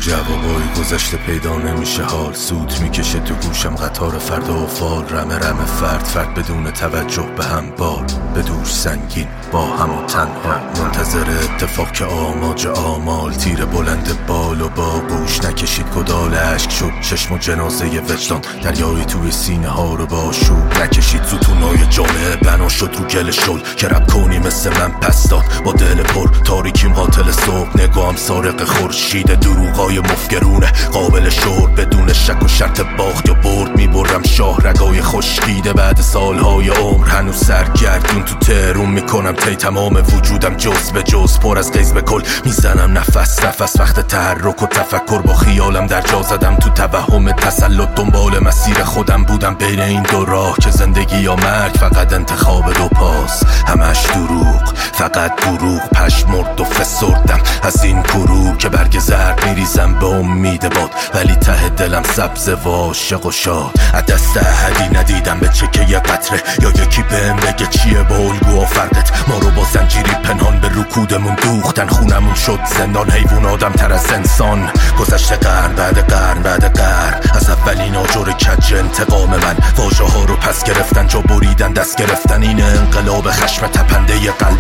جوابای گذشته پیدا نمیشه، حال سوت میکشه تو گوشم قطار فردا و فال، رمه فرد بدون توجه به هم بال، به دوش سنگین با هم و تنها منتظر اتفاق که آماج آمال، تیر بلند بال و با گوش نکشید کدال اشک شد چشم و جنازه وجدان، دریایی توی سینه ها رو با شوق نکشید، ستونای جامعه بنا شد رو گل شل که رب کنی مثل من پس داد، با دل پر تاریکیم حاطل صبح، نگاهم سارق خورشید، دروغای مفگرونه قابل شور، بدون شک و شرط باخت یا برد میبرم شاه رگای خشکیده، بعد سالهای عمر هنوز سرگردون تو تهرون میکنم تی تمام وجودم جز به جز، پر از غیظ به کل میزنم نفس وقت تحرک و تفکر، با خیالم در جا زدم تو توهم تسلط، دنبال مسیر خودم بودم بین این دو راه که زندگی یا مرگ، فقط انتخاب دو پاس، همش دروغ فقط دروغ، پشمرد و فسردم از این گروه که برگ زرد میریزم به امید باد، ولی ته دلم سبز و عاشق و شاد، از دست احدی ندیدم به چکه یه قطره، یا یکی بهم بگه چیه با الگو و فرقت، ما رو با زنجیری پنهان به رکودمون دوختن، خونمون شد زندان، حیوان آدم تر از انسان، گذشته قرن بعد قرن از اولین آجر کج انتقام من، واژه ها رو پس گرفتن جا بریدن دست گرفتن، این انقلاب خشم تپنده قلب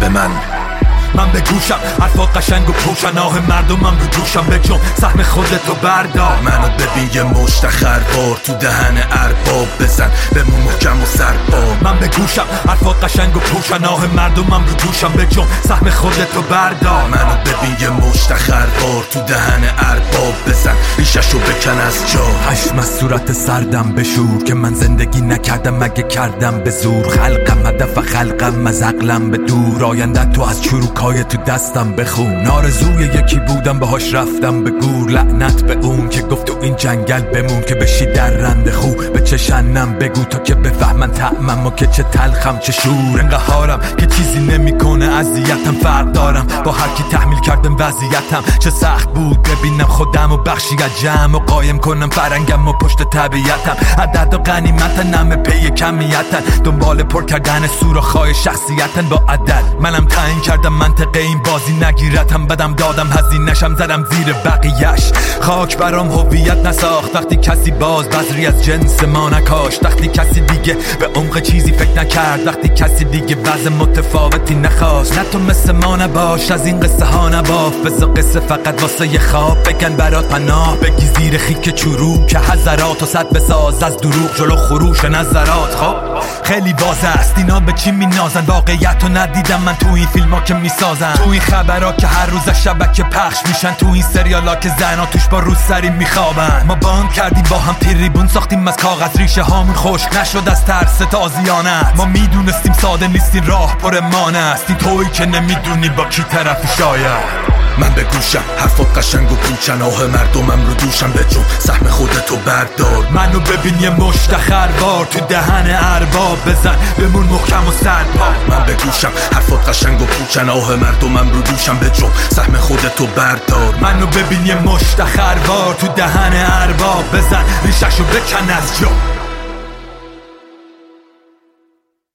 من به گوشم حرفا قشنگ و پوشناه مردمم رو دوشم، بجم سهم خودتو بردار، منو ببین یه مشتخر بار تو دهن ارباب بزن بمون محکم و سربار، من به گوشم حرفا قشنگ و پوشناه مردمم رو دوشم، بجم سهم خودتو بردار، منو ببین یه مشتخر بار تو دهن ارباب بزن ریششو بکن از جا، خشم از صورت سردم بشور که من زندگی نکردم مگه کردم به زور، خلقم هدف خلقم از عقلم به دور، آینده تو از چروکای تو دستم بخون، آرزوی یکی بودم باهاش رفتم به گور، لعنت به اون که گفت تو این جنگل بمون که بشی در رند خو، به چشنم بگو تا که بفهمن طعمم و که چه تلخم چه شور، انقهارم که چیزی نمیکنه اذیتم، فرق دارم با هر کی تحمیل کردم وضعیتم، چه سخت بود ببینم خودم و بخشی از جمع و قایم کنم فرنگم و پشت طبیعتم، عدد و غنیمتن همه پی کمیتن، دنبال پر کردن سوراخ‌های شخصیتن با عدد، منم تعیین کردم منطقه این بازی نگیرتم، بدم دادم هزینه‌شم زدم زیر بقیه‌اش، خاک برام هویت نساخت وقتی کسی باز بذری از جنس ما نکاشت، وقتی کسی دیگه به عمق چیزی فکر نکرد، وقتی کسی دیگه وضع متفاوتی نخواست، نه تو مثل ما نباش از این قصه ها نباف، بذار قصه فقط واسه یه خواب بکن برات پناه، بگی زیر خیک چروک که حضرات و صد بساز از دروغ جلو خروش نظرات، خب خیلی واضح است اینا به چی مینازن، واقعیت رو ندیدم من تو این فیلم ها که میسازن، تو این خبرها که هر روز شبکه پخش میشن، تو این سریالا که زنا توش با روسری میخوابن، ما باند کردیم با هم تریبون ساختیم از کاغذ، ریشه هامون خشک نشد از ترس تازیانت، ما میدونستیم ساده نیستین راه پر مانه است، این تویی که نمیدونی با کی طرفی شاید، من به گوشم حرفات قشنگ و پوچناه مردمم رو دوشم، بجم سهم خودتو بردار، منو ببین یه مشتخر بار تو دهن ارباب بزن بمون محکم و سرپا، من به گوشم حرفات قشنگ و پوچناه مردمم رو دوشم، بجم سهم خودتو بردار، منو ببین یه مشتخر بار تو دهن ارباب بزن ریششو بکن از جا.